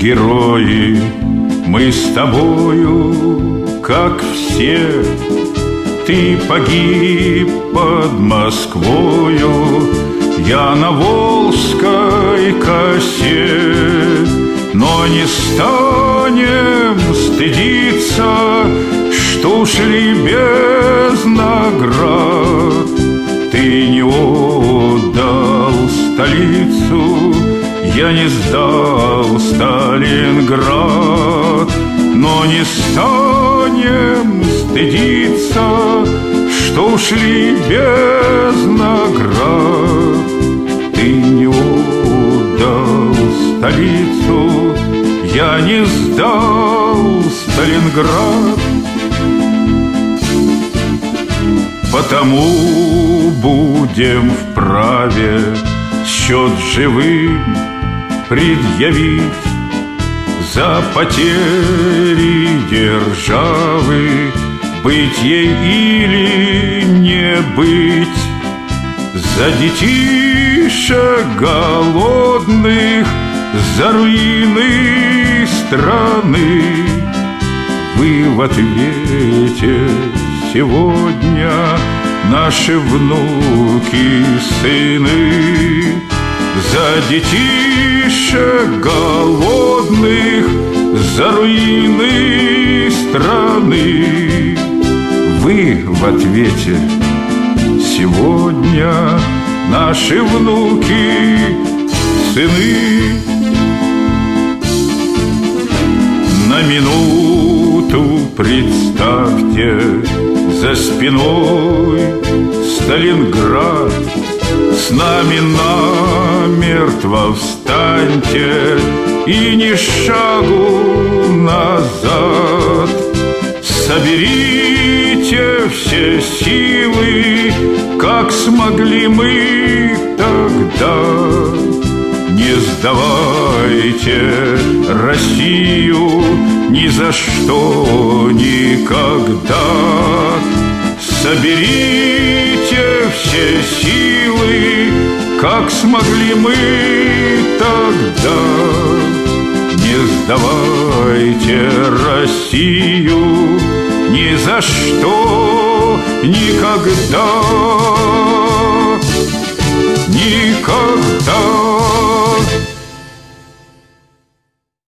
герои, мы с тобою, как все. Ты погиб под Москвою, я на Волжской косе. Но не станем стыдиться, что ушли без наград. Ты не отдал столицу, я не сдал Сталинград. Но не станем стыдиться, что ушли без наград. Ты не отдал столицу, я не сдал Сталинград. Потому будем вправе счет живым предъявить за потери державы, быть ей или не быть, за детишек голодных, за руины страны. Вы в ответе сегодня, наши внуки, сыны, за детишек голодных, за руины страны. Вы в ответе сегодня, наши внуки, сыны. На минуту представьте, за спиной Сталинград. С нами намертво встаньте и ни шагу назад. Соберите все силы, как смогли мы тогда. Не сдавайте Россию ни за что никогда. Соберите все силы, как смогли мы тогда. Не сдавайте Россию ни за что никогда. Никогда.